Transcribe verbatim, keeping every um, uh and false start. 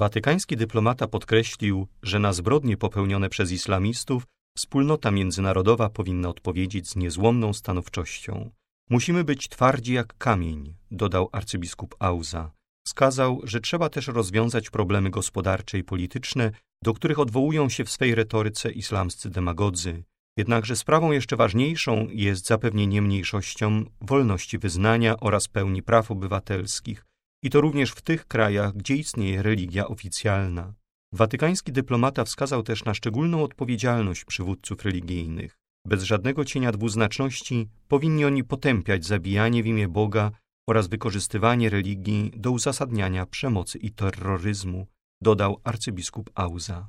Watykański dyplomata podkreślił, że na zbrodnie popełnione przez islamistów wspólnota międzynarodowa powinna odpowiedzieć z niezłomną stanowczością. Musimy być twardzi jak kamień, dodał arcybiskup Auza. Wskazał, że trzeba też rozwiązać problemy gospodarcze i polityczne, do których odwołują się w swej retoryce islamscy demagodzy. Jednakże sprawą jeszcze ważniejszą jest zapewnienie mniejszościom wolności wyznania oraz pełni praw obywatelskich, i to również w tych krajach, gdzie istnieje religia oficjalna. Watykański dyplomata wskazał też na szczególną odpowiedzialność przywódców religijnych. Bez żadnego cienia dwuznaczności powinni oni potępiać zabijanie w imię Boga oraz wykorzystywanie religii do uzasadniania przemocy i terroryzmu, dodał arcybiskup Auza.